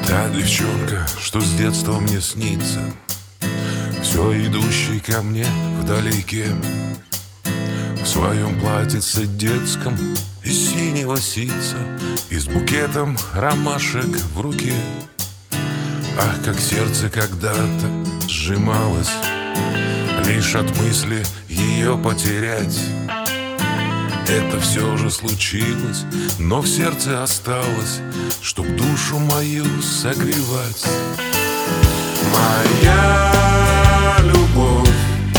Та девчонка, что с детства мне снится, все идущий ко мне вдалеке, в своем платьице детском из синего ситца и с букетом ромашек в руке. Ах, как сердце когда-то сжималось лишь от мысли ее потерять. Это все же случилось, но в сердце осталось, чтоб душу мою согревать. Моя любовь,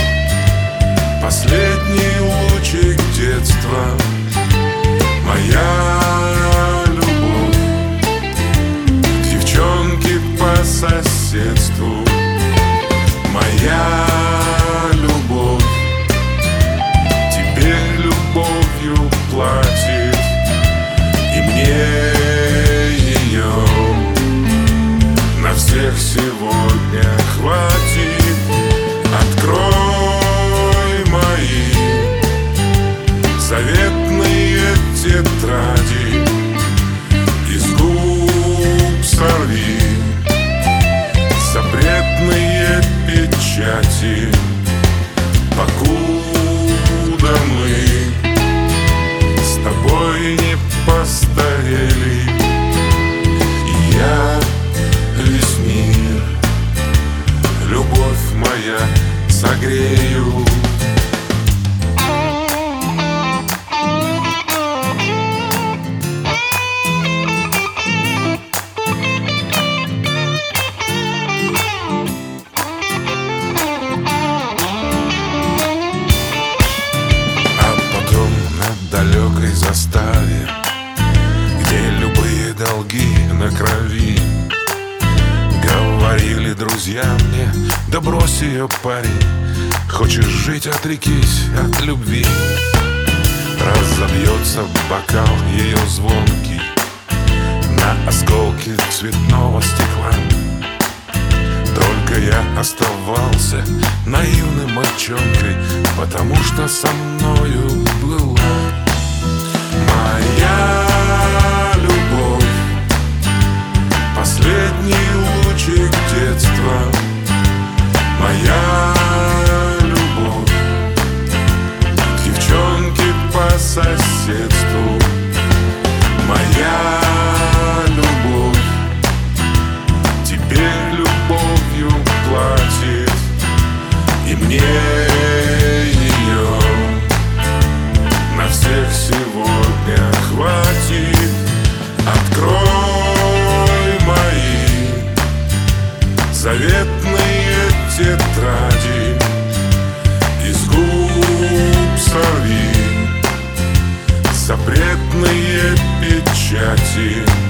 последний лучик детства. Моя любовь к девчонке по соседству. Моя любовь тебе любовью платит, и мне ее на всех сегодня хватит. Открой мои заветные тетради, из губ сорви запретные печати. Покуда мы с тобой не постарели, и я весь мир, любовь моя, согрею. Далекой заставе, где любые долги на крови, говорили друзья мне: да брось ее, парень, хочешь жить — отрекись от любви. Разобьется бокал ее звонкий на осколки цветного стекла. Только я оставался наивным мальчонкой, потому что со мною была моя любовь, последний лучик детства. Моя любовь к девчонке по соседству. Моя любовь тебе любовью платит, и мне ее на всех сегодня хватит. Открой мои заветные тетради, из губ сорви запретные печати.